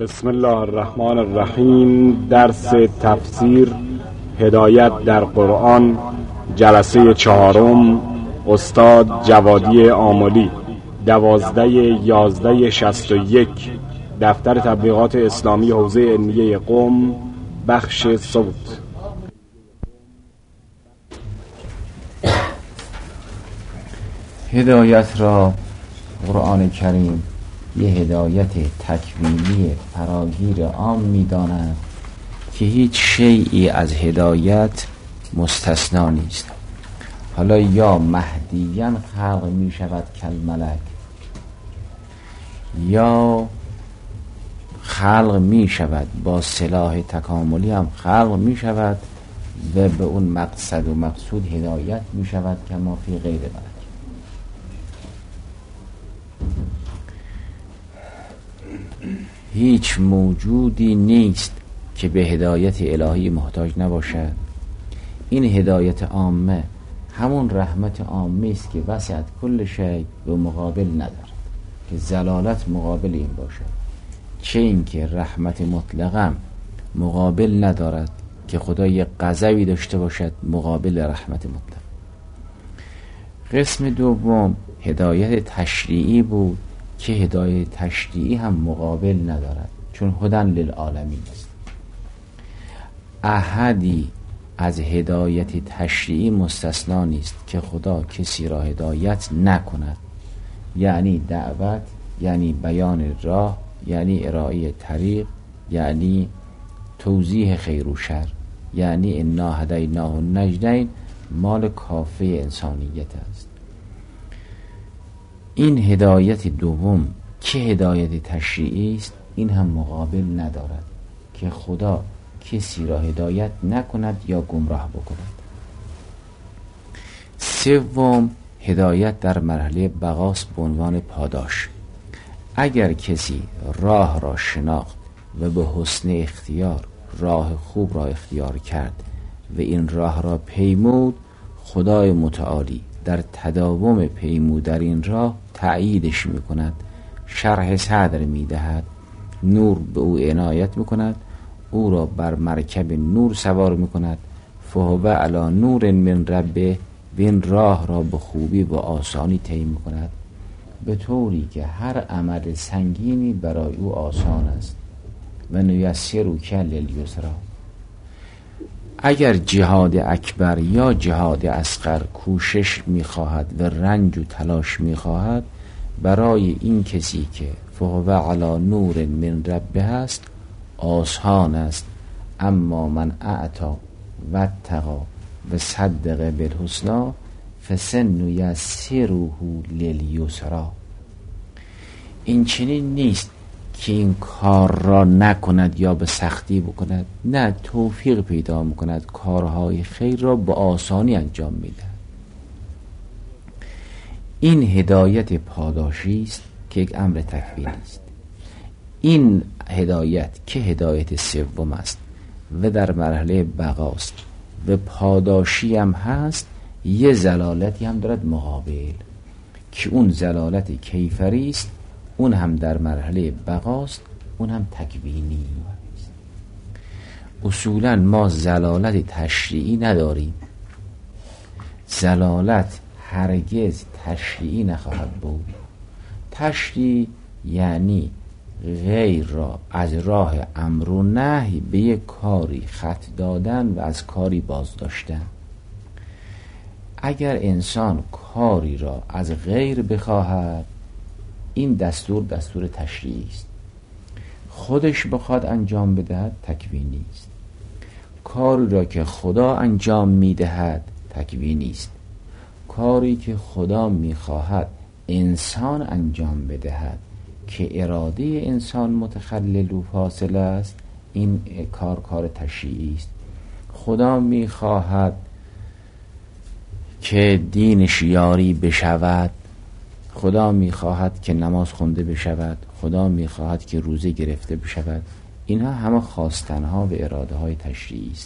بسم الله الرحمن الرحیم. درس تفسیر هدایت در قرآن، جلسه 4، استاد جوادی آملی، 12/11/61، دفتر تبلیغات اسلامی حوزه علمیه قم، بخش صوت. هدایت را قرآن کریم یه هدایت تکوینی فراگیر عام می‌داند که هیچ شیئی از هدایت مستثنا نیست. حالا یا مهدیاً خلق می شود کالملک، یا خلق می شود با سلاح تکاملی هم خلق می شود و به اون مقصد و مقصود هدایت می شود که ما فی غیر ملک. هیچ موجودی نیست که به هدایت الهی محتاج نباشد. این هدایت عامه همون رحمت عامه است که وسعت کل شیء و مقابل ندارد که زلالت مقابل این باشد، چه این که رحمت مطلقا مقابل ندارد که خدا یک غضبی داشته باشد مقابل رحمت مطلق. قسم دوم هدایت تشریعی بود که هدایت تشریعی هم مقابل ندارد، چون هدن للعالمین است. احدی از هدایت تشریعی مستثنا نیست که خدا کسی را هدایت نکند، یعنی دعوت، یعنی بیان راه، یعنی ارائه طریق، یعنی توضیح خیر و شر، یعنی انا هدیناه النجدین، مال کافه انسانیت است. این هدایت دوم که هدایت تشریعی است، این هم مقابل ندارد که خدا کسی را هدایت نکند یا گمراه بکند. سوم هدایت در مرحله بقاست به عنوان پاداش. اگر کسی راه را شناخت و به حسن اختیار راه خوب را اختیار کرد و این راه را پیمود، خدای متعالی در تداوم پیمود در این راه تأییدش میکند، شرح صدر میدهد، نور به او عنایت میکند، او را بر مرکب نور سوار میکند، فهو علی نور من ربه، و این راه را به خوبی و آسانی طی میکند، به طوری که هر عمل سنگینی برای او آسان است. و نیسرک للیسری. اگر جهاد اکبر یا جهاد اصغر کوشش میخواهد و رنج و تلاش میخواهد، برای این کسی که فهو علی نور من ربه است آسان است. اما من اعطا و اتقی و صدق بالحسنی فسنیسره للیسری. این چنین نیست که این کار را نکند یا به سختی بکند، نه، توفیق پیدا میکند، کارهای خیر را به آسانی انجام میدهد. این هدایت پاداشی است که یک امر تکوینی است. این هدایت که هدایت سوم است و در مرحله بقاست و پاداشی هم هست، یه زلالتی هم دارد مقابل که اون زلالت کیفری است، اون هم در مرحله بقاست، اون هم تکوینی است. اصولا ما زلالت تشریعی نداریم، زلالت هرگز تشریعی نخواهد بود. تشریع یعنی غیر را از راه امر و نهی به یک کاری خط دادن و از کاری باز داشتن. اگر انسان کاری را از غیر بخواهد، این دستور تشریعی است. خودش بخواد انجام بدهد تکوینی است. کاری را که خدا انجام میدهد تکوینی است. کاری که خدا میخواهد انسان انجام بدهد که اراده انسان متخلل و فاصله است، این کار تشریعی است. خدا میخواهد که دینش یاری بشود، خدا میخواهد که نماز خونده بشود، خدا میخواهد که روزه گرفته بشود. اینها همه خواستنها و اراده های تشریعی است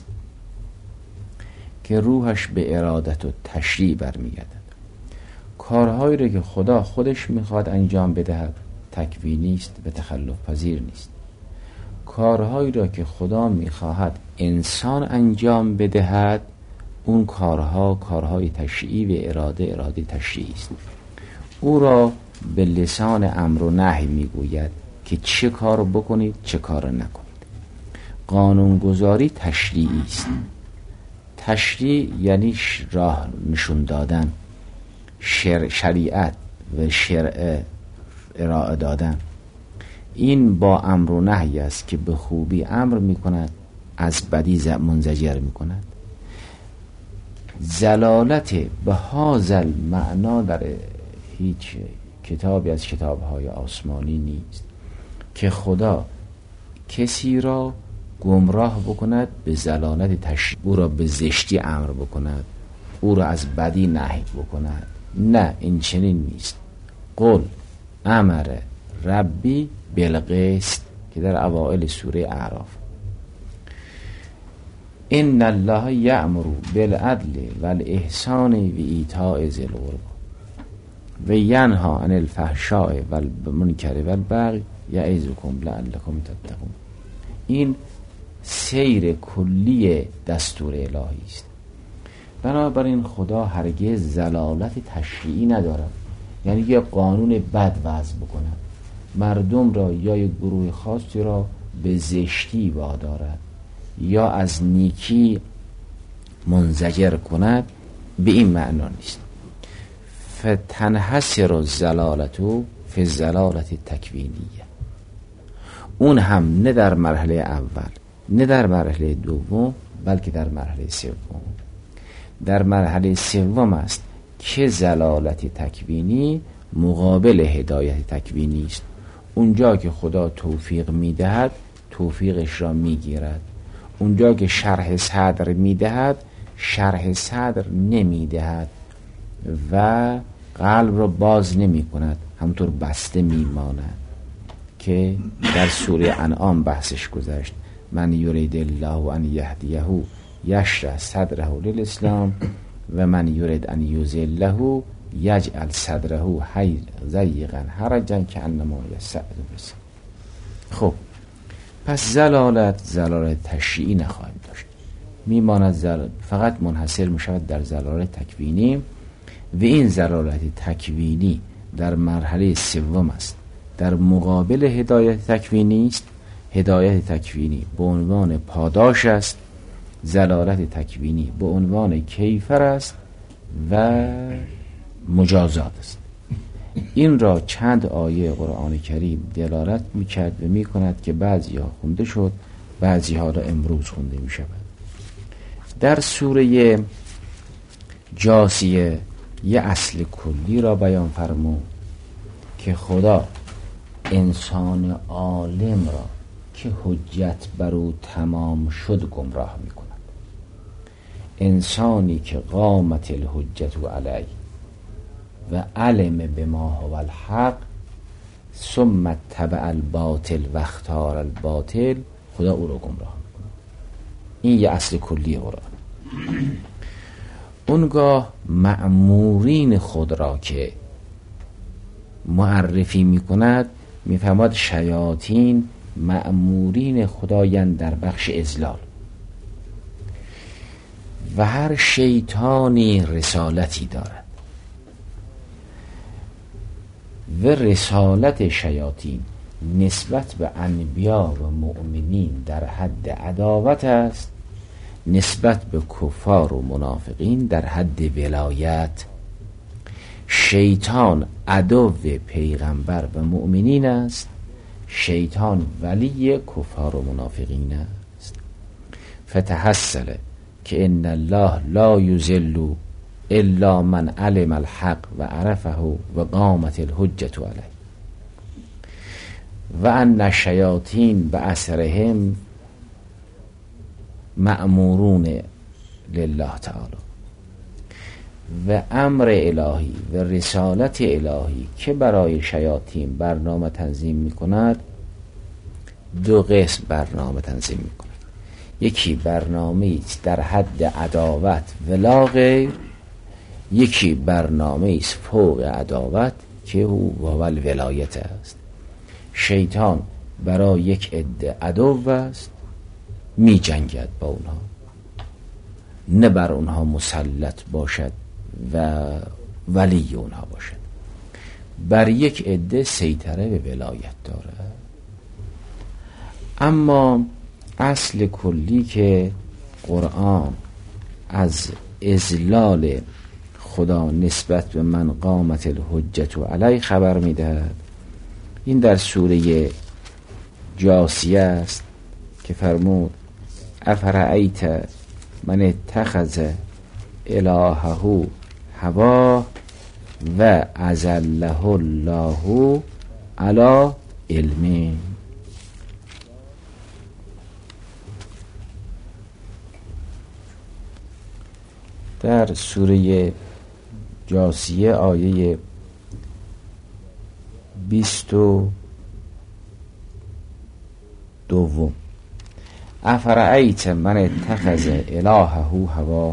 که روحش به ارادت و تشریع برمیگردد. کارهایی را که خدا خودش میخواد انجام بدهد تکوینی است و تخلف پذیر نیست. کارهایی را که خدا میخواهد انسان انجام بدهد، اون کارها کارهای تشریعی و اراده تشریعی است. او را به لسان امر و نهی میگوید که چه کار بکنید چه کار نکنید. قانونگذاری تشریعی است. تشریع یعنی راه نشون دادن، شریعت و شرع ارائه دادن. این با امر و نهی است که به خوبی امر میکند، از بدی منزجر میکند. زلالت به هازل معنا در هیچ کتابی از کتابهای آسمانی نیست که خدا کسی را گمراه بکند به زلالت تشریع، او را به زشتی امر بکند، او را از بدی نهی بکند. نه، این چنین نیست. قل امر ربی بالقسط که در اوائل سوره اعراف. ان الله یأمر بالعدل والاحسان و ایتاء ذی القربی و ینهی عن الفحشاء والمنکر والبغی یعظکم لعلکم تتقون. این سیر کلی دستور الهی است. بنابراین خدا هرگز زلالت تشریعی ندارد، یعنی یه قانون بد وضع بکند، مردم را یا یک گروه خاصی را به زشتی وادارد یا از نیکی منزجر کند، به این معنا نیست. فتنحصر الزلالت فی الزلالت تکوینیه. اون هم نه در مرحله اول نه در مرحله دوم، بلکه در مرحله سوم. در مرحله سوم است که زلالت تکوینی مقابل هدایت تکوینی است. اونجا که خدا توفیق میدهد توفیقش را میگیرد، اونجا که شرح صدر میدهد شرح صدر نمیدهد و قلب را باز نمی کند، همطور بسته میماند که در سوره انعام بحثش گذشت. من یرید الله ان یهدیه یشرح صدره للاسلام و من یرید ان یضله یجعل صدره ضیقا حرجا کانما یصعد فی السماء. خب پس زلالت تشریعی نخواهیم داشت، میماند فقط منحصر میشود در زلالت تکوینی و این زلالت تکوینی در مرحله سوم است، در مقابل هدایت تکوینی است. هدایت تکوینی به عنوان پاداش است، زلالت تکوینی به عنوان کیفر است و مجازات است. این را چند آیه قرآن کریم دلالت میکرد و میکند که بعضی ها خونده شد، بعضی ها را امروز خونده میشود. در سوره جاثیه یه اصل کلی را بیان فرمود که خدا انسان عالم را که حجت بر او تمام شد گمراه می کند. انسانی که قامت الحجت علیه و علم بما هو الحق ثم تبع الباطل و اختار الباطل، خدا او را گمراه می کند. این یه اصل کلی قرآن. اونگاه مأمورین خود را که معرفی می کند میفهمد شیاطین مأمورین خدایند در بخش اضلال و هر شیطانی رسالتی دارد و رسالت شیاطین نسبت به انبیا و مؤمنین در حد عداوت است، نسبت به کفار و منافقین در حد ولایت. شیطان عدو پیغمبر و مؤمنین است، شیطان ولی کفار و منافقین است. فتحصل که ان الله لا یضل الا من علم الحق و عرفه و قامت الحجت علیه و ان الشیاطین بأسرهم مأمورون لله تعالی. و امر الهی و رسالت الهی که برای شیاطین برنامه تنظیم می کند، دو قسم برنامه تنظیم می کند. یکی برنامه است در حد عداوت ولا غیر، یکی برنامه است فوق عداوت که هو الولایت است. شیطان برای یک عده عدو است، می جنگد با اونها، نه بر اونها مسلط باشد و ولی اونها باشد. بر یک عده سیطره به ولایت داره. اما اصل کلی که قرآن از اذلال خدا نسبت به من قامت الحجت علی خبر میدهد، این در سوره جاثیه است که فرمود افرأیت من اتخذ الهه هواه و اذله الله علی علم. در سوره جاثیه آیه 22 افرأیت من اتخذ الهه هواه،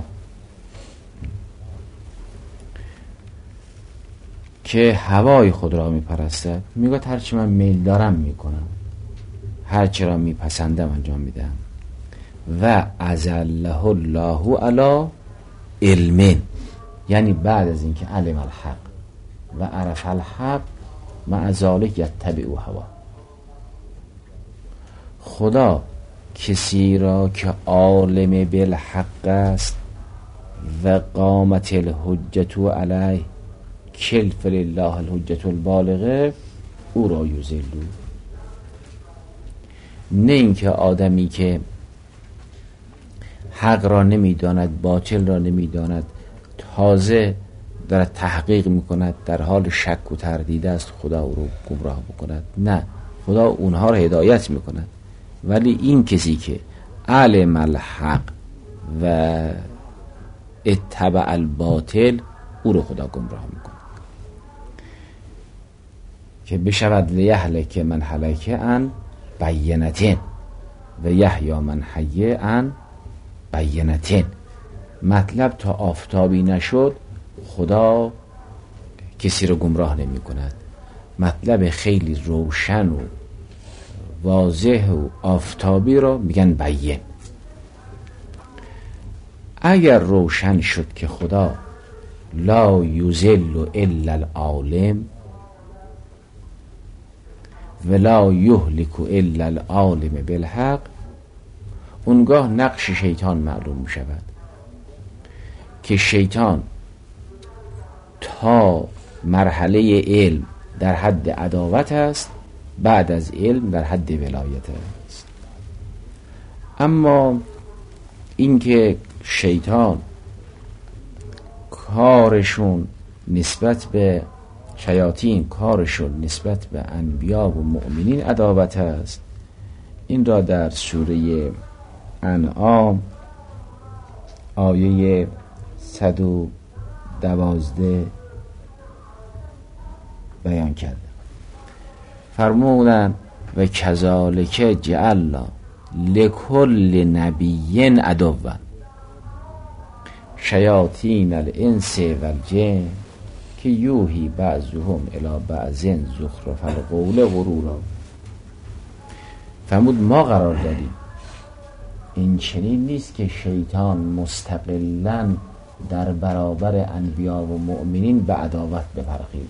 که هوای خود را میپرستد، میگه هرچی من میل دارم میکنم، هرچی را میپسندم انجام میدم. و اذله الله علی علم، یعنی بعد از اینکه علم الحق و عرف الحق مع ذلک یتبع هوا. خدا کسی را که عالم بالحق است و قامت الحجت علیه کلف لله الحجت البالغه، او را یذلو. نه اینکه آدمی که حق را نمیداند، باطل را نمیداند، تازه در تحقیق میکند، در حال شک و تردید است، خدا او رو گمراه بکند. نه، خدا اونها را هدایت میکند. ولی این کسی که علم الحق و اتبع الباطل، او رو خدا گمراه میکند که بشود لیهلک من هلک عن بینة و یحیی من حی عن بینة. مطلب تا آفتابی نشد خدا کسی رو گمراه نمی کند. مطلب خیلی روشن و واضح و آفتابی رو میگن بیین. اگر روشن شد که خدا لا یذل الا العالم ولا یهلک الا العالم بالحق، اونگاه نقش شیطان معلوم می شود که شیطان تا مرحله علم در حد عداوت است، بعد از علم در حد ولایت است. اما اینکه شیطان کارشون نسبت به شیاطین، کارشون نسبت به انبیا و مؤمنین عداوت است، این را در سوره انعام آیه 112 بیان کرده. فرمودن و کذالک جعلنا لکل نبی عدوا شیاطین الانس والجن که یوحی بعضهم الی بعض زخرف القول غرورا. فرمود ما قرار دادیم، این چنین نیست که شیطان مستقلاً در برابر انبیا و مؤمنین به عداوت بپرخید،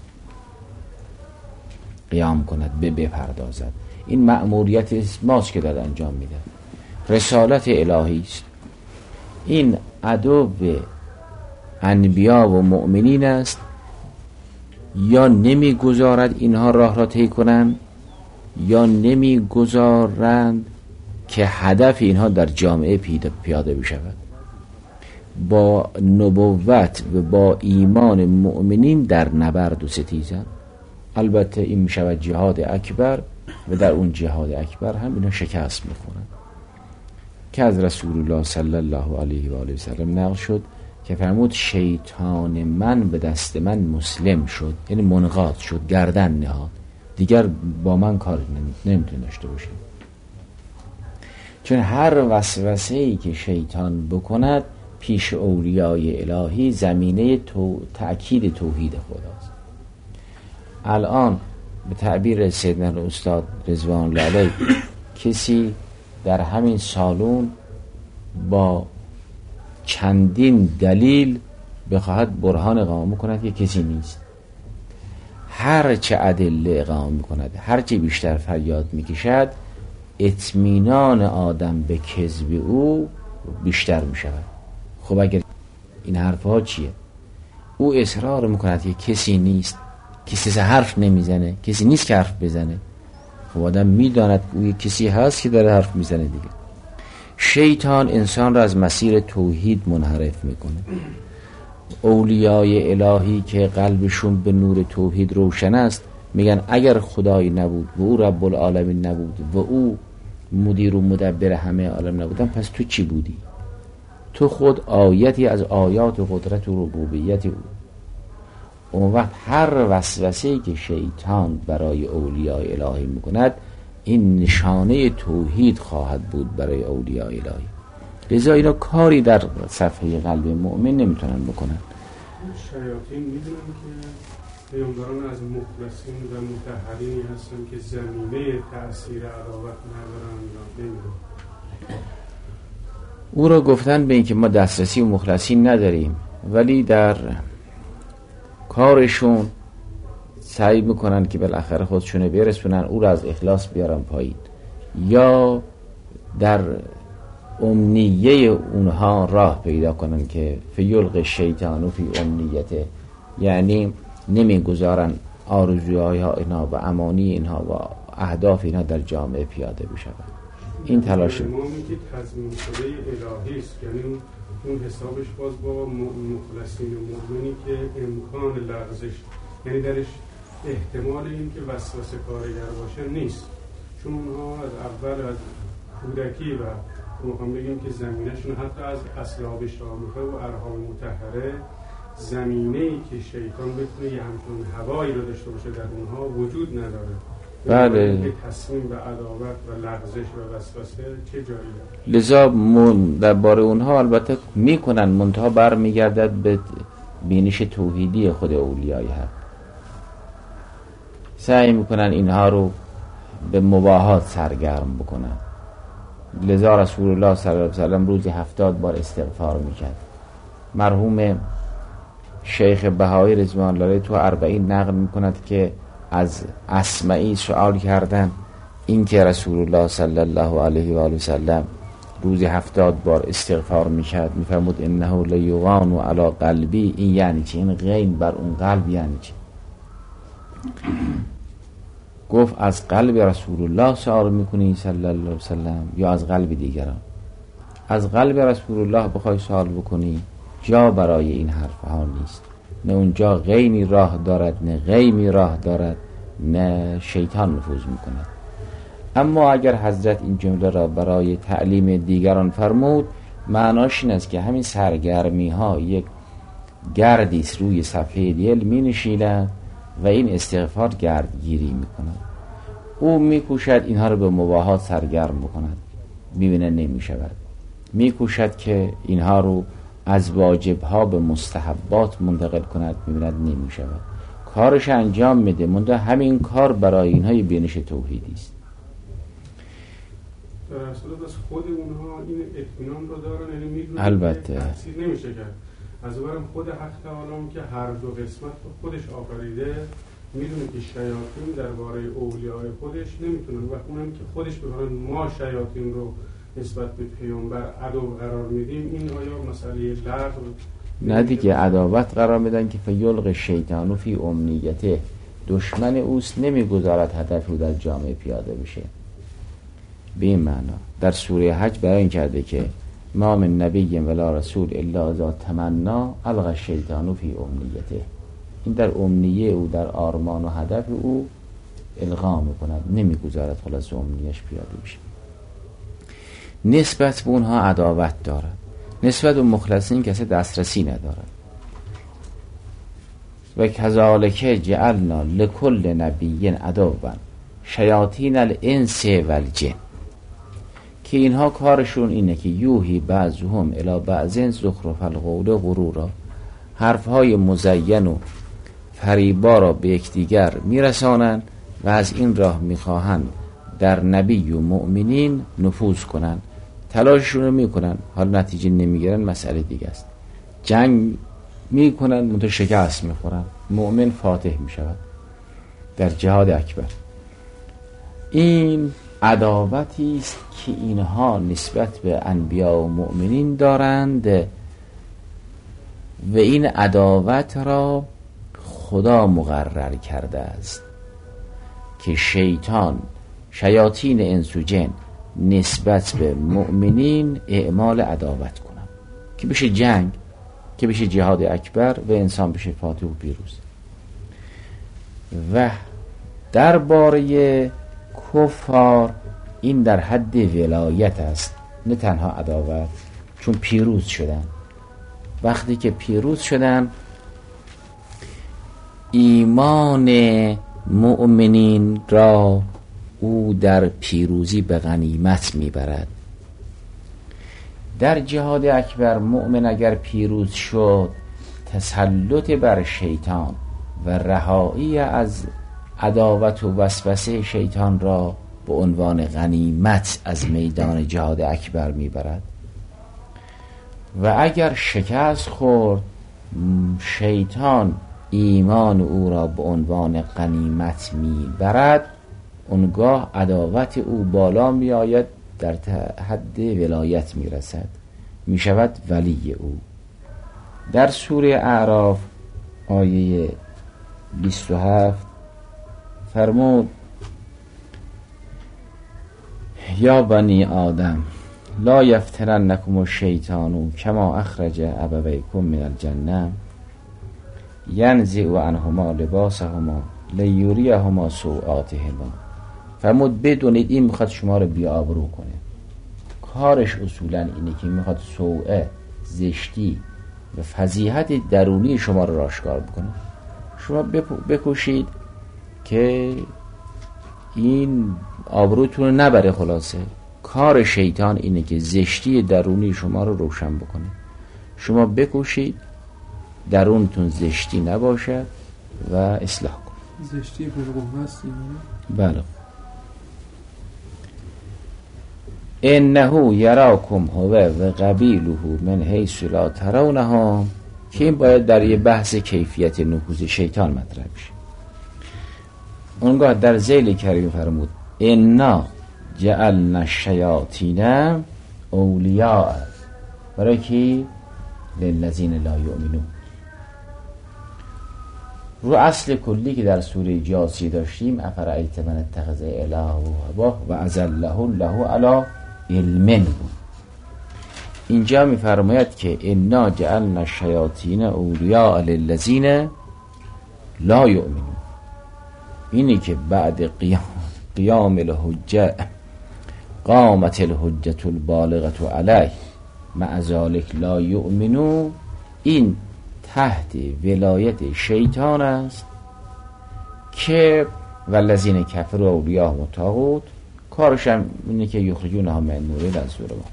قیام کند، بپردازد. این مأموریت ماست که داد انجام میده، رسالت الهی است. این عدو انبیا و مؤمنین است، یا نمیگذارد اینها راه را طی کنند، یا نمیگذارند که هدف اینها در جامعه پیاده بشود. با نبوت و با ایمان مؤمنین در نبرد و ستیزند. البته این میشود جهاد اکبر و در اون جهاد اکبر هم اینا شکست میخورند که از رسول الله صلی الله علیه و آله و سلم نقل شد که فرمود شیطان من به دست من مسلم شد، یعنی منقاد شد، گردن نهاد، دیگر با من کار نمیتونه داشته باشه. چون هر وسوسه‌ای که شیطان بکند پیش اولیای الهی زمینه تأکید توحید خداست. الان به تعبیر سیدنا الاستاد رضوان الله علیه کسی در همین سالون با چندین دلیل بخواهد برهان اقامه کند که کسی نیست، هر چه ادله اقامه میکند، هر چه بیشتر فریاد میکشد، اطمینان آدم به کذب او بیشتر میشود. خب اگر این حرفها چیه؟ او اصرار میکند که کسی نیست، کسی حرف نمیزنه، کسی نیست که حرف بزنه. خب آدم میداند او کسی هست که داره حرف میزنه دیگه. شیطان انسان را از مسیر توحید منحرف میکنه. اولیای الهی که قلبشون به نور توحید روشن است میگن اگر خدایی نبود و او رب العالمین نبود و او مدیر و مدبر همه عالم نبودن، پس تو چی بودی؟ تو خود آیتی از آیات و قدرت و ربوبیت او. اون وقت هر وسوسه‌ای که شیطان برای اولیای الهی میکند این نشانه توحید خواهد بود برای اولیای الهی. لذا اینا کاری در صفحه قلب مؤمن نمیتونن بکنن. شیاطین میدونن که پیامبران از مخلصین و مطهرینی هستن که زمینه تأثیر عداوت ندارن یا نمیدونن. او را گفتن به این که ما دسترسی و مخلصین نداریم، ولی در کارشون سعی میکنن که بالاخره خودشونه برسونن او را از اخلاص بیارن پایین، یا در امنیه اونها راه پیدا کنن که فیلق شیطان و فی امنیته، یعنی نمیگذارن آرزوهای اینا و امانی اینها و اهداف اینها در جامعه پیاده بشود. این تلاش امامی که تضمین شده الهی است، یعنی اون حسابش باز با مخلصین و مؤمنی که امکان لغزش، یعنی درش احتمال این که وسوسه کارگر باشه نیست، چون اونها از اول از کودکی و میخوام بگیم که زمینهشون حتی از اصحاب شامخه و ارحام مطهره، زمینه‌ای که شیطان بتونه یه همچون هوایی رو داشته باشه در اونها وجود نداره. بله. تصمیم به عداوت و لغزش و وسوسه چه جایی داره؟ لذا درباره اونها البته میکنن، منتها برمیگردد به بینش توحیدی خود اولیای حق. سعی میکنن اینها رو به مباهات سرگرم بکنن. لذا رسول الله صلی الله علیه و سلم روزی 70 بار استغفار میکرد. مرحوم شیخ بهایی رضوان الله علیه تو 40 نقل میکند که از اسمعی سوال کردن این که رسول الله صلی الله علیه و آله و سلم روزی 70 بار استغفار میکرد، میفرمود انه لیغان علی قلبی، این یعنی چی؟ این غین بر اون قلب یعنی چی؟ گفت از قلب رسول الله سوال میکنی صلی الله علیه و سلم یا از قلب دیگران؟ از قلب رسول الله بخوای سوال بکنی جا برای این حرف ها نیست، نه اونجا غینی راه دارد نه غیمی راه دارد، نه شیطان نفوذ میکند. اما اگر حضرت این جمله را برای تعلیم دیگران فرمود، معناش این است که همین سرگرمی ها یک گردی روی صفحه دل می نشیند و این استغفار گردگیری میکند. او میکوشد اینها رو به مباهات سرگرم بکند، میبینه نمیشود. میکوشد که اینها رو از واجبها به مستحبات منتقل کند، میبیند نمیشود. کارش انجام میده، منتها همین کار برای اینها یه بینش توحیدی است. در اصل بس خود اونها این اطمینان رو دارن، یعنی میدونن البته تأثیر نمیشه کرد. از اونم خود حق تعالی که هر دو قسمت رو خودش آفریده، میدونه که شیاطین درباره اولیای خودش نمیتونن و اونم که خودش بگن ما شیاطین رو نسبت به پیامبر عدو قرار میدیم، این آیا مسئله لغو؟ نه دیگه، عداوت قرار میدن که فیلق شیطان فی امنیته، دشمن اوست، نمیگذارد هدف رو در جامعه پیاده بشه. به این معنا در سوره حج بیان کرده که ما من نبی ولا رسول الا اذا تمنا القى الشیطان فی امنیته. این در امنیه او، در آرمان و هدف او القا میکند، نمیگذارد خلاص امنیش پیاده بشه. نسبت به اونها عداوت دارد، نسبت به مخلصین کسی دسترسی ندارد. و کذالک جعلنا لکل نبی عدوا شیاطین الانس والجن، که اینها کارشون اینه که یوهی بعضهم الی بعض زخرف القول غرورا، حرفهای مزین و فریبا را به یکدیگر میرسانند و از این راه میخواهند در نبی و مؤمنین نفوذ کنن، تلاششون رو میکنن، حالا نتیجه نمیگیرن مسئله دیگه است. جنگ میکنن منتها شکست میخورن، مؤمن فاتح میشود در جهاد اکبر. این عداوتی است که اینها نسبت به انبیا و مؤمنین دارند و این عداوت را خدا مقرر کرده است که شیاطین انس و جن نسبت به مؤمنین اعمال عداوت کنند که بشه جنگ، که بشه جهاد اکبر و انسان بشه فاتح و پیروز. و درباره کفار این در حد ولایت است، نه تنها عداوت، چون پیروز شدن. وقتی که پیروز شدن ایمان مؤمنین را او در پیروزی به غنیمت میبرد. در جهاد اکبر مؤمن اگر پیروز شد تسلط بر شیطان و رهایی از عداوت و وسوسه شیطان را به عنوان غنیمت از میدان جهاد اکبر میبرد. و اگر شکست خورد شیطان ایمان او را به عنوان غنیمت میبرد، اونگاه عداوت او بالا می آید، در حد ولایت می رسد، می شود ولی او. در سوره اعراف آیه 27 فرمود یا بنی آدم لا یفتننکم الشیطان کما اخرج ابویکم من الجنه ینزع عنهما لباسهما لیوریهما سوآتهما. فرمود بدونید این میخواد شما رو بی‌آبرو کنه. کارش اصولا اینه که میخواد سوءه، زشتی و فضیحت درونی شما رو آشکار بکنه. شما بکوشید که این آبروتون رو نبره. خلاصه کار شیطان اینه که زشتی درونی شما رو روشن بکنه. شما بکوشید درونتون زشتی نباشه و اصلاح کنید. زشتی بالقوه هست اینه؟ بله. انه یراکم هو و قبیله من حیث لا ترونهم، که این باید در یه بحث کیفیت نفوذ شیطان مطرح بشه. اونگاه در ذیل کریم فرمود انا جعلنا الشیاطین اولیاء، برای کی؟ للذین لا یؤمنون. رو اصل کلی که در سوره جاثیه داشتیم افرأیت من اتخذ الهه هواه و اضله الله علی علم بود. اینجا میفرماید که انا جعلنا الشیاطین اولیاء للذین لا یؤمنون. اینی که بعد قیام الحجه قامت الحجة البالغة علیه مع ذلک لا یؤمنون، این تحت ولایت شیطان است که والذین کفروا اولیاءهم الطاغوت، کارش هم اینه که یخرجونهم من النور الی الظلمات.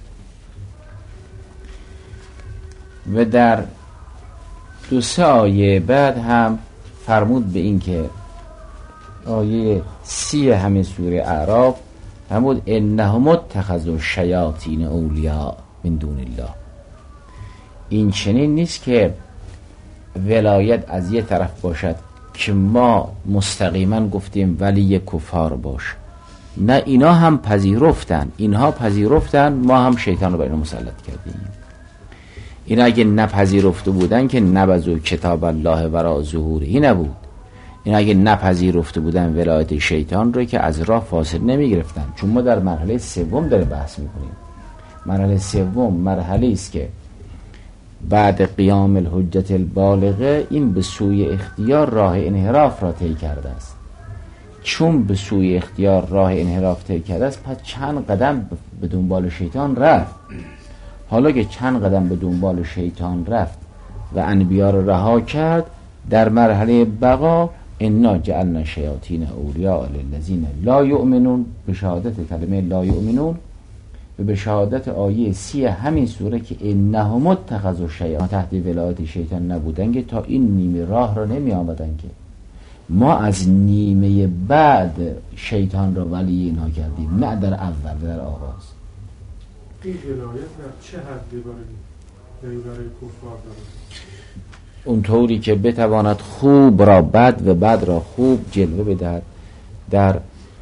و در 2-3 آیه بعد هم فرمود به این که آیه 30 همین سوره اعراف فرمود انهم اتخذوا الشیاطین اولیاء من دون الله. این چنین نیست که ولایت از یه طرف باشد که ما مستقیما گفتیم ولی کفار باش. نه، اینها هم پذیرفتن، اینها پذیرفتن، ما هم شیطان رو بر اینا مسلط کردیم. اینا اگه نپذیرفته بودن که نبذو کتاب الله وراء ظهورهی نبود. اینا اگه نپذیرفته بودن ولایت شیطان رو که از راه فاصله نمی گرفتن. چون ما در مرحله سوم داره بحث میکنیم. مرحله سوم مرحله است که بعد قیام الحجت البالغه این به سوی اختیار راه انحراف را طی کرده است. چون به سوی اختیار راه انحراف طی کرده است، پس چند قدم به دنبال شیطان رفت. حالا که چند قدم به دنبال شیطان رفت و انبیا را رها کرد، در مرحله بقا انا جعلنا الشیاطین اولیاء للذین لا یؤمنون، به شهادت کلمه لا یؤمنون و به شهادت آیه 30 همین سوره که انهم اتخذوا الشیاطین، تحت ولایت شیطان نبودن که تا این نیمه راه را نمی آمدن که ما از نیمه بعد شیطان را ولی اینها کردیم، نه در اول در آغاز. این ولایت در چه حدی برای کفار داره؟ اونطوری که بتواند خوب را بد و بد را خوب جلوه بدهد. در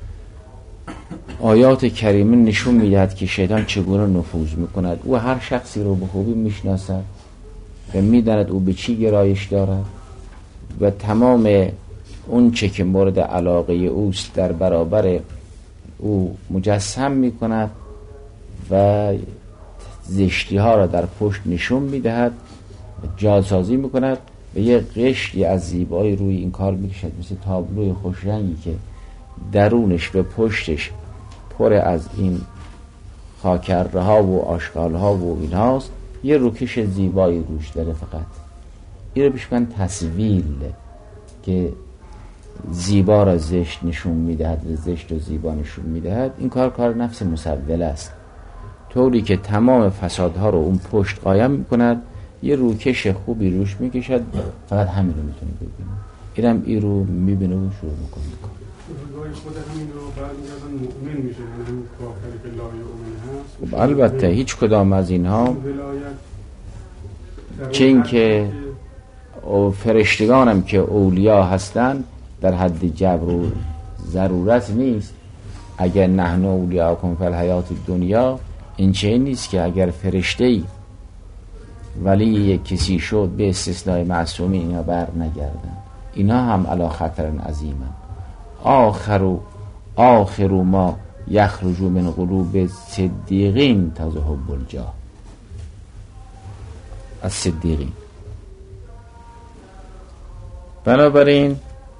آیات کریمه نشون میدهد که شیطان چگونه نفوذ میکند. او هر شخصی رو به خوبی میشناسد و میداند او به چی گرایش دارد و تمام اون چه که مورد علاقه اوست در برابر او مجسم میکند و زشتی ها را در پشت نشون میدهد، جاسازی میکند و یه قشری از زیبایی روی این کار میکشد، مثل تابلوی خوشرنگی که درونش و پشتش پر از این خاکره ها و آشغال ها و این هاست، یه روکش زیبایی روش داره. فقط این رو بشکن تصویل که زیبا را زشت نشون میدهد و زشت و زیبا نشون میدهد. این کار نفس مسوله است، طوری که تمام فسادها رو اون پشت قایم میکند، یه روکش خوبی روش میکشد. فقط همین رو میتونه ببینه. اینم این رو میبینه و شروع میکنه گاهی خود همین رو برمیگردن مؤمن میشه، همین کافری که لا یؤمن هست. البته هیچ کدام از اینها، چه این که فرشتگانم که اولیاء هستن در حد جبر و ضرورت نیست. اگر نحن اولیاءکم فی الحیات الدنیا، این چه نیست که اگر فرشته‌ای ولی یک کسی شد به استثناء معصومین اینا بر نگردن. اینا هم علی خطر عظیمن. آخر ما یخرج من قلوب صدیقین تذهب الجاه. از صدیقین. بنابراین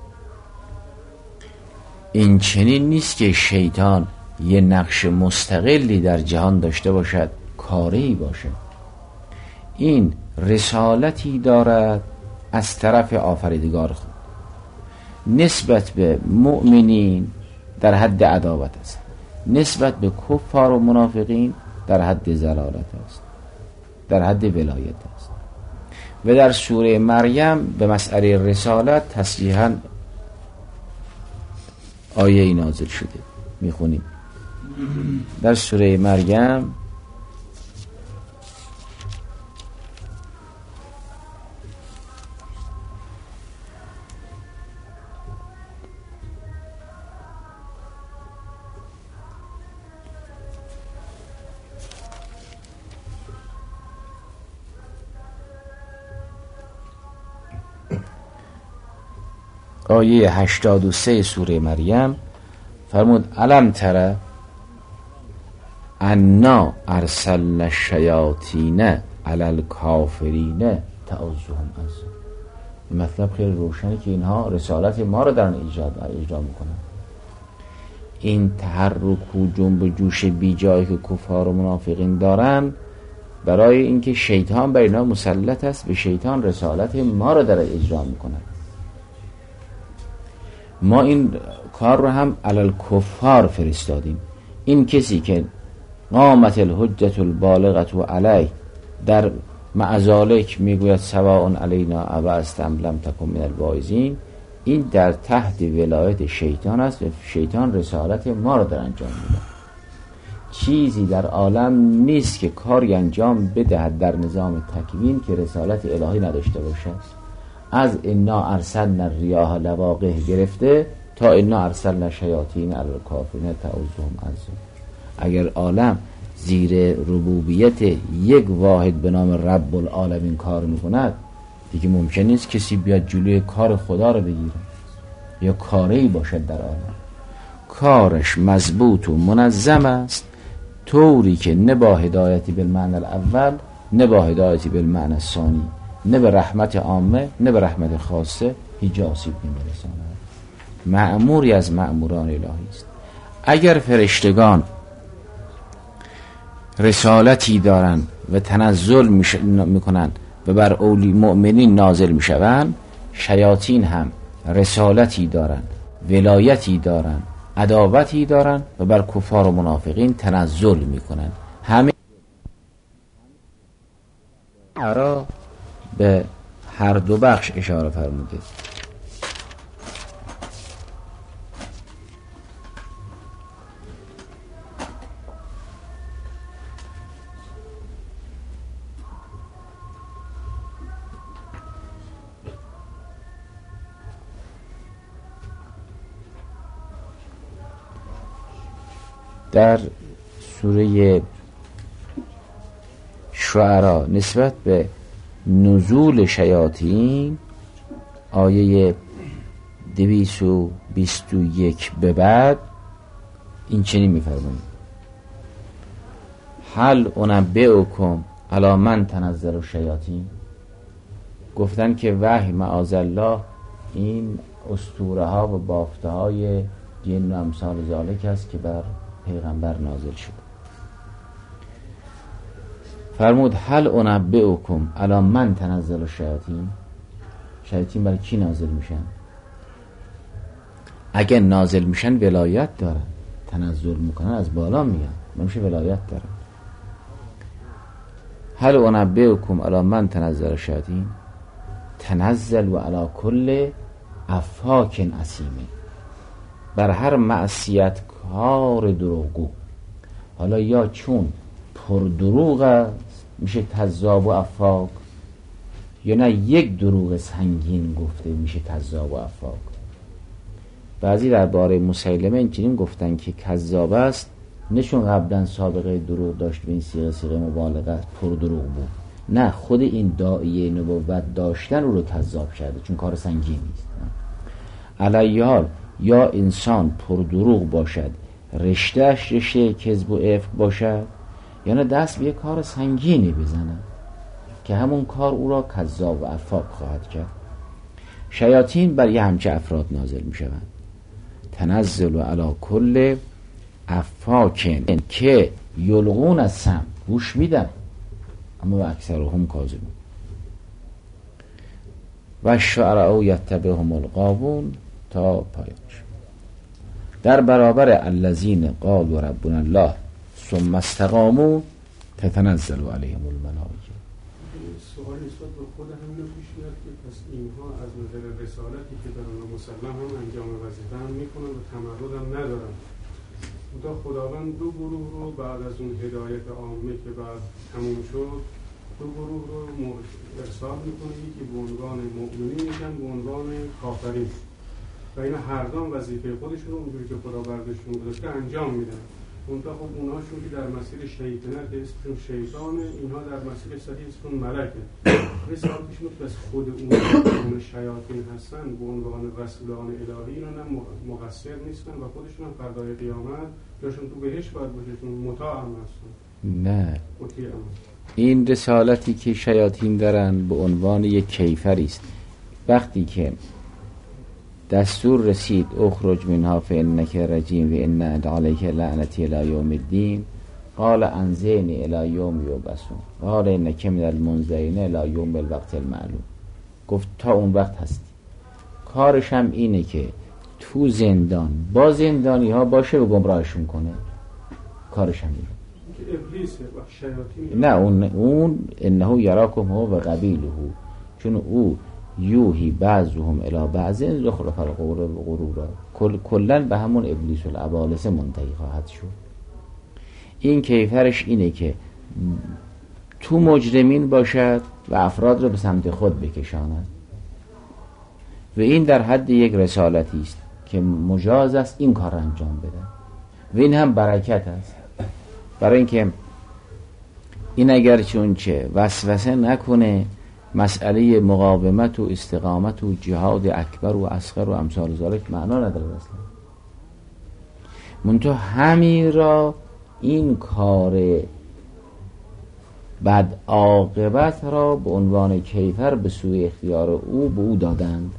این چنین نیست که شیطان یه نقش مستقلی در جهان داشته باشد، کاری باشد. این رسالتی دارد از طرف آفریدگار خود. نسبت به مؤمنین در حد عداوت است، نسبت به کفار و منافقین در حد ضلالت است، در حد ولایت است. و در سوره مریم به مسئله رسالت تصریحاً آیه نازل شده، میخونیم در سوره مریم آیه 83 سوره مریم فرمود علم تره انا ارسلنا الشیاطین علی الکافرین تعوذهم عز. مطلب خیلی روشنه که اینها رسالت ما رو دارن اجرا میکنن. این تحرک و جنب جوش بی جایی که کفار و منافقین دارن برای اینکه شیطان بر اینا مسلط است، به شیطان رسالت ما رو داره اجرا میکنن. ما این کار رو هم علی الکفار فرستادیم. این کسی که قامت الحجت البالغة علیه در معذالک میگوید سواء علینا ابعثتم لم تکن من الواعظین، این در تحت ولایت شیطان است و شیطان رسالت ما رو در انجام میده. چیزی در عالم نیست که کاری انجام بدهد در نظام تکوین که رسالت الهی نداشته باشد. از انا ارسلنا الریاح لواقح گرفته تا انا ارسلنا شیاطین علی الکافرین تعوذهم عز. اگر عالم زیر ربوبیت یک واحد به نام رب العالمین کار میکند، دیگه ممکن نیست کسی بیاد جلوی کار خدا رو بگیره یا کاری باشد در عالم. کارش مضبوط و منظم است، طوری که نه با هدایتی بالمعنی الاول نه با هدایتی بالمعنی الثانی، نه به رحمت عامه نه به رحمت خاصه هیچ آسیب نمیرساند. مأموری از مأموران الهی است. اگر فرشتگان رسالتی دارند و تنزل میکنند و بر اولی مؤمنین نازل میشوند، شیاطین هم رسالتی دارند، ولایتی دارند، عداوتی دارند و بر کفار و منافقین تنزل میکنند. همه به هر دو بخش اشاره فرموده. در سوره شعراء نسبت به نزول شیاطین آیه 221 به بعد این چنین می‌فرمایند: هل انبئکم علی من تنزل الشیاطین. گفتن که وحی معاذالله این اسطوره ها و بافته های جن و امثال ذالک است که بر پیغمبر نازل شد. فرمود هل انبئکم علی من تنزل الشیاطین. شیاطین برای کی نازل میشن؟ اگه نازل میشن ولایت دارن، تنزل میکنن از بالا میان، نمیشه ولایت دارن. هل انبئکم علی من تنزل الشیاطین تنزل و علی کل افاک اثیم. بر هر معصیت کار دروغگو. حالا یا چون پر دروغ است میشه کذاب و افاک، یا نه یک دروغ سنگین گفته میشه کذاب و افاک. بعضی درباره مسیلمه اینچنین گفتن که کذاب است نه چون قبلا سابقه دروغ داشت به این صیغه مبالغه پر دروغ بود، نه خود این داعیه نبوت داشتن او رو کذاب کرده چون کار سنگین نیست. علیه حال یا انسان پر دروغ باشد رشتهش رشته کذب و افک باشد، یا نه دست به یک کار سنگینی بزنه که همون کار او را کذاب و افاک خواهد کرد. شیاطین بر یه همچه افراد نازل می شوند. تنزل علی کل افاک که یلغون از سم، گوش میدن اما و اکثرهم کاذبون. و شعراء یتبعهم الغاوون تا پایانش. در برابر الذین قالوا ربنا الله ثم استقاموا تتنزل علیهم الملائکه. سوال نسبت به خود همین پیش میاد که پس اینها از نظر رسالتی که دارن و مسلم هم انجام وظیفه هم میکنن و تمرد هم ندارن. خداوند دو گروه رو بعد از اون هدایت عامه که بعد تموم شد دو گروه رو ارسال میکنه، یکی به عنوان مؤمنین میشن به عنوان کافرین و اینا هر دو وظیفه خودشون رو اونجوری که خدا برداشتون گذاشته انجام میدن. اونتا خب اونهاشون که در مسیر شیطنت اسمشون شیطانه، اینها در مسیر صحیح اسمشون ملکه. رسالت پیش میاد بس خود اون شیاطین هستن به عنوان رسولان الهی اینا نه مقصر نیستن و خودشون هم فردای قیامت جاشون تو بهشت باید باشه، چون مطاع هم هستن. نه این رسالتی که شیاطین دارن به عنوان یک کیفری است. وقتی که دستور رسید اخرج منها فانک رجیم و ان علیک لعنتی الی یوم الدین قال انظرنی الی یوم یبعثون قال انک من المنظرین الی یوم الوقت المعلوم. گفت تا اون وقت هستی. کارش هم اینه که تو زندان با زندانی ها باشه و گمراهشون کنه. کارش هم اینه. ابلیسه و شیاطین. نه اون انه یراکم هو و قبیله، چون او یوهی بعضهم الی بعض زخرف الغرور کلن به همون ابلیس الابالسه منتهی خواهد شد. این کیفرش اینه که تو مجرمین باشد و افراد رو به سمت خود بکشاند و این در حد یک رسالتی است که مجاز است این کار انجام بده و این هم برکت است. برای اینکه این اگر چون چه وسوسه نکنه مسئله مقاومت و استقامت و جهاد اکبر و اصغر و امثال ذالک معنا نداره اصلا. منتها همین را این کار بد عاقبت را به عنوان کیفر به سوی اختیار او به او دادند.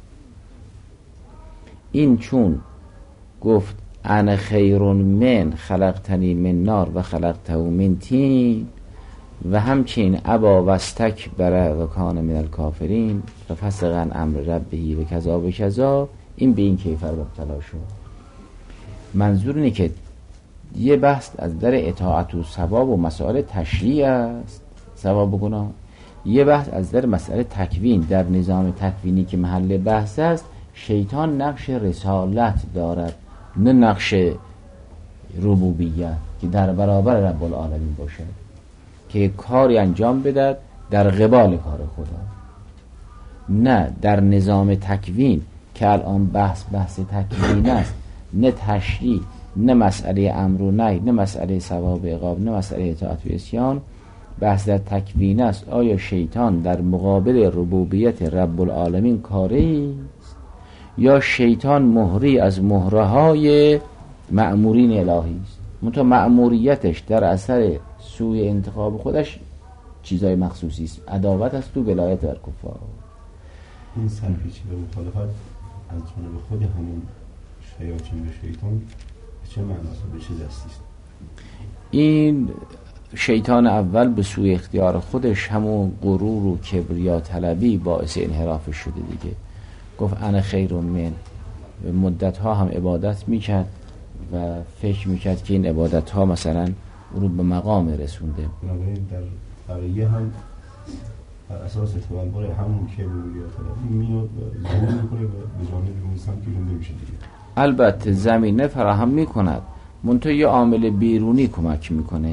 این چون گفت انا خیر من خلقتنی من نار و خلقته من طین و همچنین ابا واستکبر و کان من الکافرین و فسق عن امر ربه و کذا و کذا، این به این کیفر مبتلا شد. منظور اینه که یه بحث از در اطاعت و ثواب و مسائل تشریع است، ثواب و گناه. یه بحث از در مسئله تکوین، در نظام تکوینی که محل بحث است شیطان نقش رسالت دارد نه نقش ربوبیت که در برابر رب العالمین باشد که کاری انجام بدهد در قبال کار خدا. نه در نظام تکوین که الان بحث تکوین است، نه تشریع نه مسئله امر و نهی، نه مسئله ثواب و عقاب، نه مسئله اطاعت و عصیان. بحث در تکوین است. آیا شیطان در مقابل ربوبیت رب العالمین کاری است یا شیطان مهری از مهرهای مأمورین الهی است؟ منتها مأموریتش در اثر سوء انتخاب خودش چیزای مخصوصی است. عداوت است تو ولایت بر کفار. این سرپیچی و مخالفت از جانب خود همون شیاطین به شیطان به چه معناست و به چه دستی است؟ این شیطان اول به سوی اختیار خودش همون غرور و کبریا طلبی باعث انحرافش شده دیگه. گفت انا خیر من. مدت ها هم عبادت میکرد و فکر میکرد که این عبادت ها مثلا او رو به مقام رسونده. بنابراین در بقیه هم بر اساس تبلور همون کبریا طلبی میاد و زمین میکنه و به جانب اون سمت کشونده میشه دیگه. البته زمینه فراهم میکند، منتها یه عامل بیرونی کمک میکنه.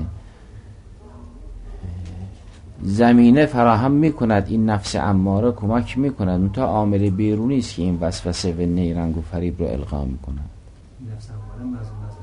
زمینه فراهم میکند، این نفس اماره کمک میکند، منتها عامل بیرونی است که این وسوسه و نیرنگ و فریب رو القا میکند. نفس اماره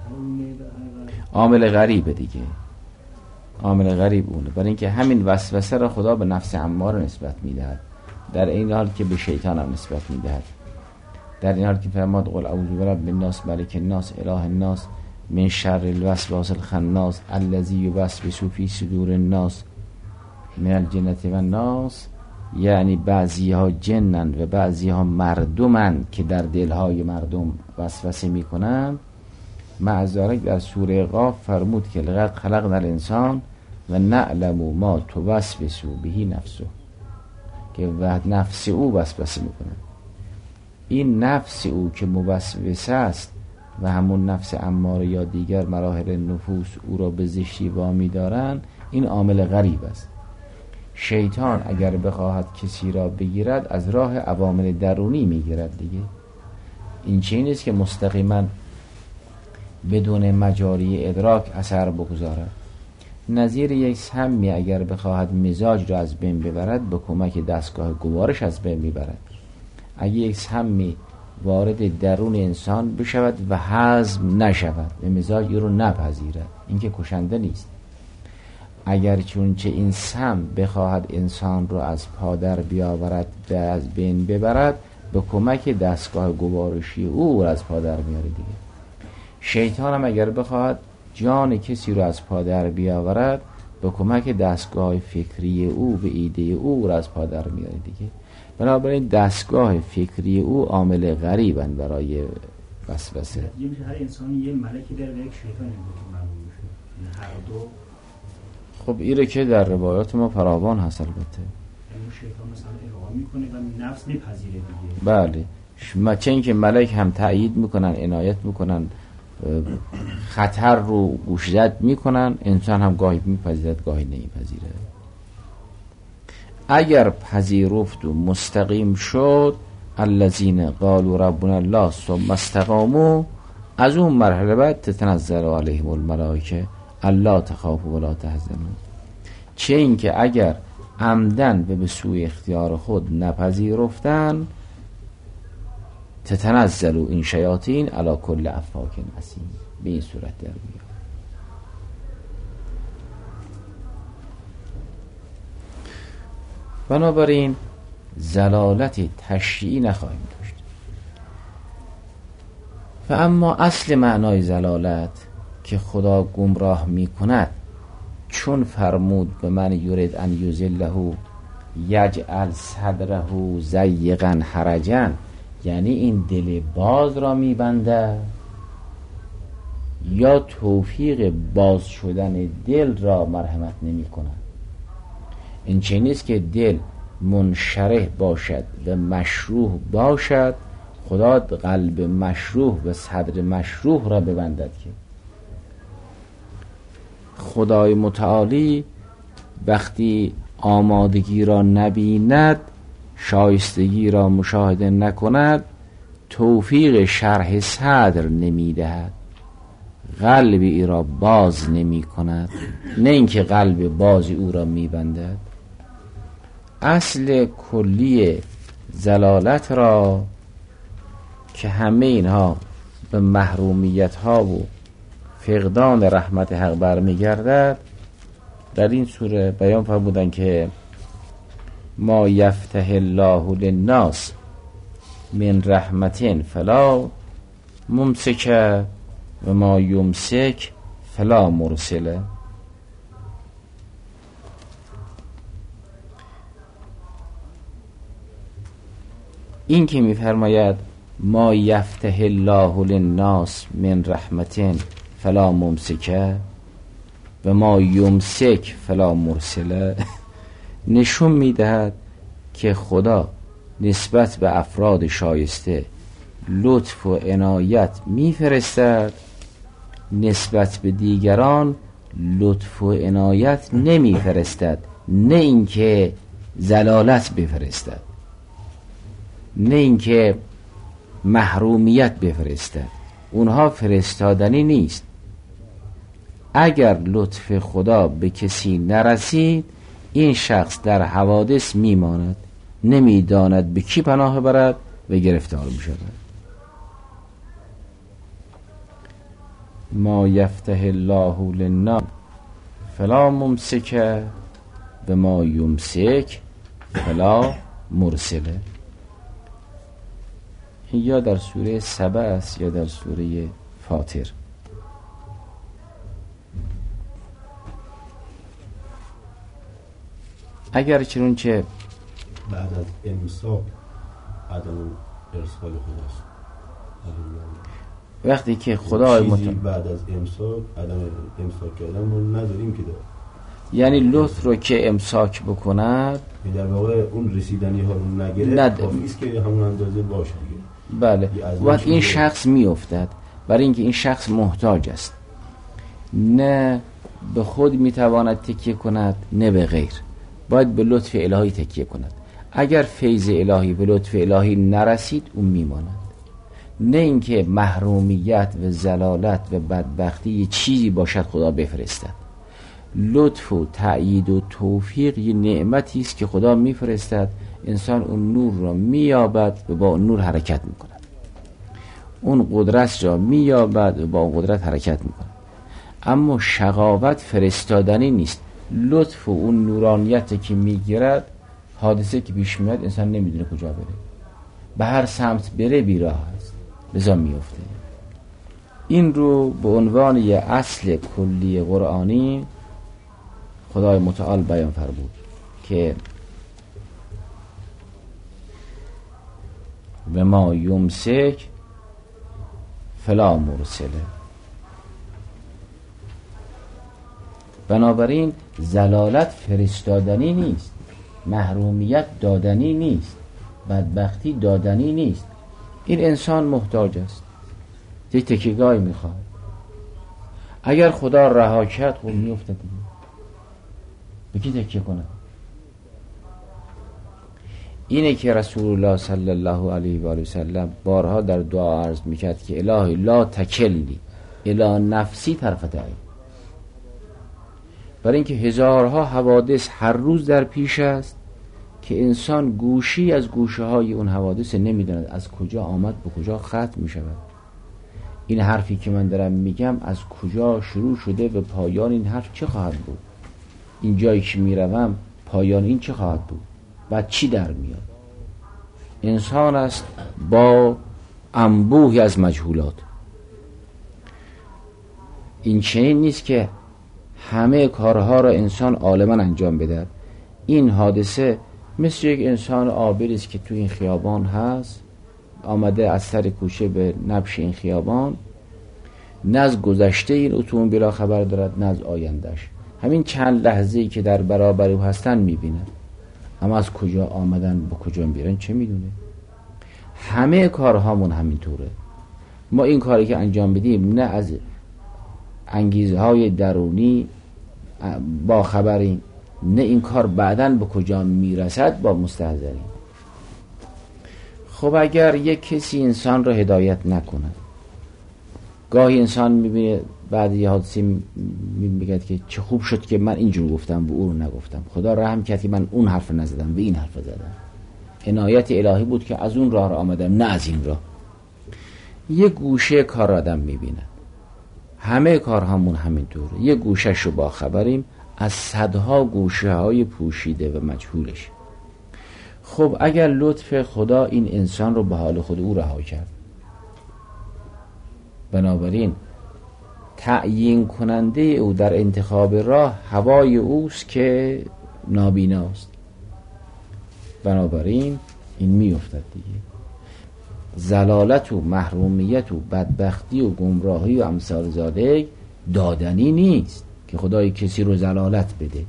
عامل غریبه دیگه. عامل غریب اونه، برای اینکه همین وسوسه را خدا به نفس اماره نسبت میدهد، در این حال که به شیطان هم نسبت میدهد. در این حال که فرماد قل اعوذ برب الناس ملک الناس اله الناس من شر الوسواس الخناس الذی یوسوس فی صدور الناس من الجنة و الناس، یعنی بعضی ها جنن و بعضی ها مردمن که در دلهای مردم وسوسه میکنن. معذارک در سوره قاف فرمود که لقد خلقنا الانسان و نعلم ما توسوس به نفسه، که نفس او وسوسه میکنه. این نفس او که موسوسه است و همون نفس اماره یا دیگر مراحل نفوس او را به زشتی وامی دارن، این عامل غریب است. شیطان اگر بخواهد کسی را بگیرد از راه عوامل درونی میگیرد دیگه. این چیزی نیست که مستقیما بدون مجاری ادراک اثر بگذارد. نظیر یک سمی اگر بخواهد مزاج را از بین ببرد به کمک دستگاه گوارش از بین میبرد. اگر یک سمی وارد درون انسان بشود و هضم نشود و مزاج رو نپذیرد، این که کشنده نیست. اگر چونچه این سم بخواهد انسان رو از پادر بیاورد و از بین ببرد به کمک دستگاه گوارشی او از پادر میاره دیگه. شیطان هم اگر بخواهد جان کسی رو از پادر بیاورد به کمک دستگاه فکری او به ایده او از پادر میاره دیگه. بنابراین دستگاه فکری او عامل غریبن برای وسوسه. هر انسان یه ملکی داره و یک شیطانی که معلوم میشه. هر دو خب ایره که در روایات ما فراوان هست. البته اون شیطان مثلا القا میکنه و نفس میپذیره دیگه. بله، چه اینکه ملک هم تأیید میکنن، عنایت میکنن، خطر رو گوشزد میکنن، انسان هم گاهی میپذیرد گاهی نمیپذیره. اگر پذیرفت و مستقیم شد، الذین قالوا ربنا الله ثم استقاموا، از اون مرحله بعد تتنزل علیهم الملائکه الا تخافوا ولا تحزنوا. چه این که اگر عمدن به سوی اختیار خود نپذیرفتن، تتنزل این شیاطین علی کل افاک اثیم، به این صورت در میاد. بنابراین زلالت تشریعی نخواهیم داشت. و اما اصل معنای زلالت که خدا گمراه می کند، چون فرمود به من یرید ان یضله یجعل صدره ضیقا حرجا، یعنی این دل باز را می بنده یا توفیق باز شدن دل را مرحمت نمی کند. این چه نیست که دل منشرح باشد و مشروح باشد، خدا قلب مشروح و صدر مشروح را ببندد. که خدای متعالی وقتی آمادگی را نبیند، شایستگی را مشاهده نکند، توفیق شرح صدر نمیدهد، قلب ای را باز نمی کند، نه اینکه قلب بازی او را میبندد. اصل کلی زلالت را که همه اینها به محرومیت ها و فقدان رحمت حق برمیگردد، در این سوره بیان فرمودن که ما یفتح الله للناس من رحمت فلا ممسک و ما یمسک فلا مرسل. این که میفرماید ما یفتح الله للناس من رحمت فلا ممسک و ما یمسک فلا مرسل، نشون میدهد که خدا نسبت به افراد شایسته لطف و عنایت میفرستد، نسبت به دیگران لطف و عنایت نمیفرستد. نه اینکه ضلالت بفرستد، نه اینکه محرومیت بفرستد، اونها فرستادنی نیست. اگر لطف خدا به کسی نرسید، این شخص در حوادث میماند، نمیداند به کی پناه برد و گرفتار میشود. ما یفتح الله للناس فلا ممسک و ما یمسک فلا مرسل. یا در سوره سبع است یا در سوره فاطر. اگر چنانچه بعد از امساک عدم ارسال خداست، وقتی که خدا بعد از امساک عدم امساک کردن ما نداریم که داره، یعنی لطف رو که امساک بکند، در واقع اون رسیدنی ها رو نگرفت، کافیست که همون اندازه باشه دیگه. بله، وقت این شخص میافتد برای اینکه این شخص محتاج است، نه به خود میتواند تکیه کند نه به غیر، باید به لطف الهی تکیه کند. اگر فیض الهی به لطف الهی نرسید اون میماند، نه اینکه محرومیت و ضلالت و بدبختی یه چیزی باشد خدا بفرستد. لطف و تأیید و توفیق یه نعمتی است که خدا میفرستد، انسان اون نور را مییابد و با اون نور حرکت میکند، اون قدرت را مییابد و با اون قدرت حرکت میکند. اما شقاوت فرستادنی نیست. لطف و اون نورانیت که میگیرد، حادثه که پیش میاد انسان نمیدونه کجا بره، به هر سمت بره بیراه است، لذا میفته. این رو به عنوان یه اصل کلی قرآنی خدای متعال بیان فرمود که و ما یمسک فلا مرسله. بنابراین ضلالت فرستادنی نیست، محرومیت دادنی نیست، بدبختی دادنی نیست. این انسان محتاج است، یک تکیه‌گاهی میخواد. اگر خدا رها کرد خب میفته دیگه، به کی تکیه کنه؟ اینه که رسول الله صلی الله علیه و آله و سلم بارها در دعا عرض میکرد که الهی لا تکلنی الی نفسی طرفت عین، برای اینکه هزارها حوادث هر روز در پیش است که انسان گوشی از گوشه های اون حوادث نمیداند از کجا آمد به کجا ختم میشود. این حرفی که من دارم میگم از کجا شروع شده و پایان این حرف چه خواهد بود، این جایی که میروم پایان این چه خواهد بود، بعد چی در میاد. انسان است با انبوهی از مجهولات. این چنین نیست که همه کارها را انسان عالما انجام بده. این حادثه مثل یک انسان عابری است که تو این خیابان هست، آمده از سر کوچه به نبش این خیابان، نه از گذشته این اتومبیل خبر دارد نه از آیندهش. همین چند لحظه‌ای که در برابر او هستن می‌بیند، اما از کجا آمدن به کجا میرن چه میدونه. همه کارهامون همینطوره. ما این کاری که انجام بدیم نه از انگیزهای درونی با خبریم، نه این کار بعداً به کجا میرسد با مستحضریم. خب اگر یک کسی انسان را هدایت نکنه، گاهی انسان میبینه بعد یه حادثه میگه که چه خوب شد که من اینجور گفتم و اون نگفتم، خدا رحم کرد که من اون حرف نزدم و این حرف زدم، عنایت الهی بود که از اون راه را آمدم نه از این راه. یه گوشه کار آدم میبینه، همه کارهامون همینطوره. یه گوشش رو با خبریم از صدها گوشه های پوشیده و مجهولش. خب اگر لطف خدا این انسان رو به حال خود او رها کرد، بنابراین تعیین کننده او در انتخاب راه هوای اوست که نابیناست، بنابراین این میافتد دیگه. ضلالت و محرومیت و بدبختی و گمراهی و امثال ذالک دادنی نیست که خدای کسی رو ضلالت بده.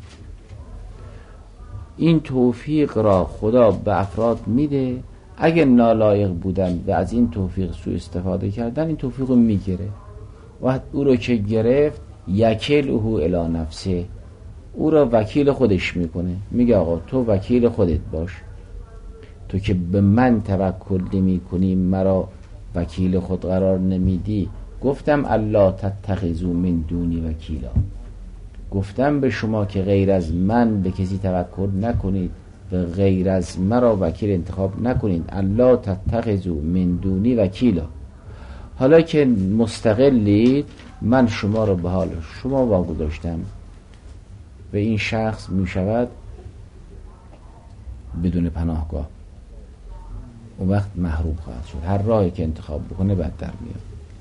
این توفیق را خدا به افراد میده، اگه نالایق بودن و از این توفیق سوء استفاده کردن این توفیق رو میگیره و او رو که گرفت یکله الی نفسه، او را وکیل خودش میکنه، میگه آقا تو وکیل خودت باش، تو که به من توکل نمی کنی، مرا وکیل خود قرار نمیدی. گفتم الله تتخذوا من دونی وکیلا، گفتم به شما که غیر از من به کسی توکل نکنید و غیر از مرا وکیل انتخاب نکنید. الله تتخذوا من دونی وکیلا. حالا که مستقلید من شما رو به حال شما واگذاشتم و این شخص می شود بدون پناهگاه، اون وقت محروم خواهد شد. هر راهی که انتخاب بکنه بعد در میاد.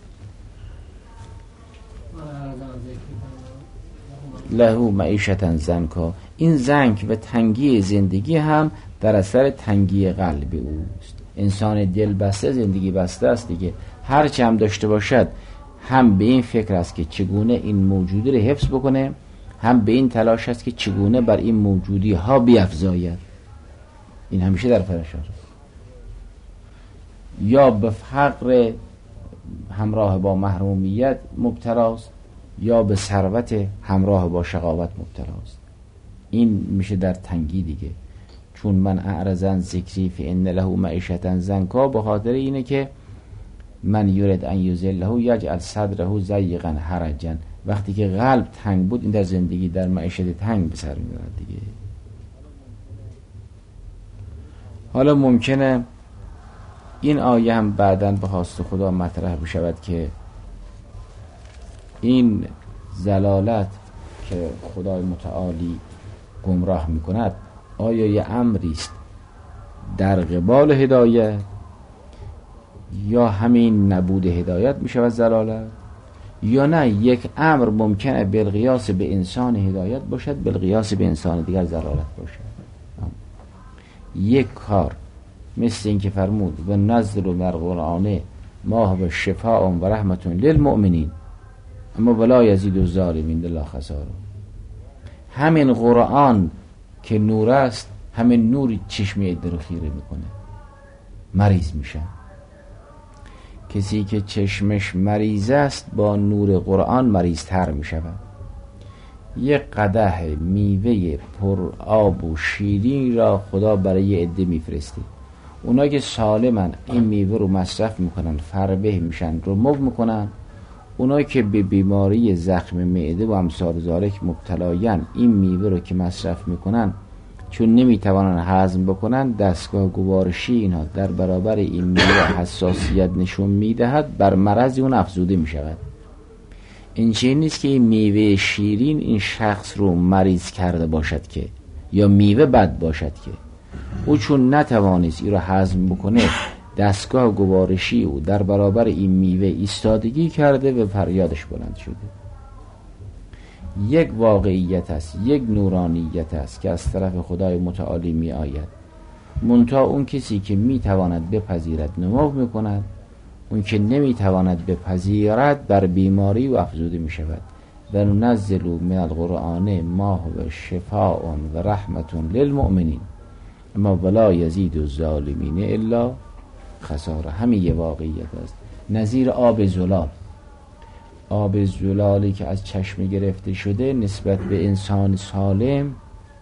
له معیشة ضنکا، این ضنک و تنگی زندگی هم در اثر تنگی قلب اوست. انسان دل بسته زندگی بسته است دیگه. هر چه هم داشته باشد هم به این فکر است که چگونه این موجودی رو حفظ بکنه، هم به این تلاش است که چگونه بر این موجودی ها بیفزاید. این همیشه در فرشار، یا به فقر همراه با محرومیت مبتلاست یا به ثروت همراه با شقاوت مبتلاست. این میشه در تنگی دیگه. چون من اعرض عن ذکری فان له معیشة ضنکا، به خاطر اینه که من یرید ان یضله یجعل صدره ضیقا حرجا. وقتی که قلب تنگ بود این در زندگی در معیشت تنگ به سر میبرد دیگه. حالا ممکنه این آیه هم بعداً به خواست خدا مطرح بشود که این ضلالت که خدای متعالی گمراه میکند آیا یه امری است در قبال هدایت یا همین نبود هدایت میشود ضلالت، یا نه یک امر ممکنه بالقیاس به انسان هدایت باشد، بالقیاس به انسان دیگر ضلالت باشد. یک کار مثل این که فرمود و نزل و مرقرآن ما هو شفاء و رحمت للمؤمنین اما ولا یزید الظالمین الا خسارا. همین قرآن که نور است، همین نور چشم عده رو خیره میکنه، مریض میشن. کسی که چشمش مریض است با نور قرآن مریض تر میشود. یک قدح میوه پر آب و شیرین را خدا برای عده میفرسته. اونا که سالمن این میوه رو مصرف میکنن، فربه میشن، رمو میکنن. اونا که به بیماری زخم معده و امثال ذالک مبتلاین، این میوه رو که مصرف میکنن چون نمیتوانن هضم بکنن، دستگاه گوارشی اینها در برابر این میوه حساسیت نشون میدهد، بر مرض اون افزوده میشود. این چیزی نیست که این میوه شیرین این شخص رو مریض کرده باشد که، یا میوه بد باشد که، او چون نتوانست این رو هضم بکنه دستگاه گوارشی او در برابر این میوه ایستادگی کرده و فریادش بلند شده. یک واقعیت است، یک نورانیت است که از طرف خدای متعالی می آید. منتها اون کسی که می تواند بپذیرد نمو می کند، اون که نمی تواند بپذیرد بر بیماری و افزوده می شود. و ننزل من القرآن ما هو شفاء و رحمت للمؤمنین اما ولا یزید الظالمین الا خساره. همین یه واقعیت است. نظیر آب زلال، آب زلالی که از چشم گرفته شده نسبت به انسان سالم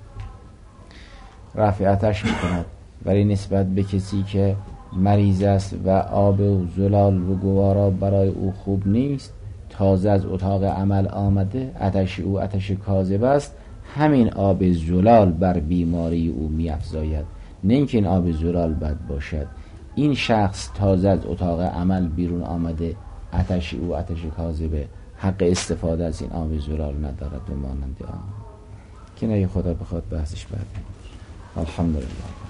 رفعتش میکند، ولی نسبت به کسی که مریض است و آب زلال و گوارا برای او خوب نیست، تازه از اتاق عمل آمده، آتش او آتش کاذب است، همین آب زلال بر بیماری او می‌افزاید. نه اینکه این آب زلال بد باشد، این شخص تازه از اتاق عمل بیرون آمده آتش او آتش کاذبه، حق استفاده از این آب زلال رو ندارد به مانند آن. که نه خدا بخواد بحثش بعد. الحمدلله.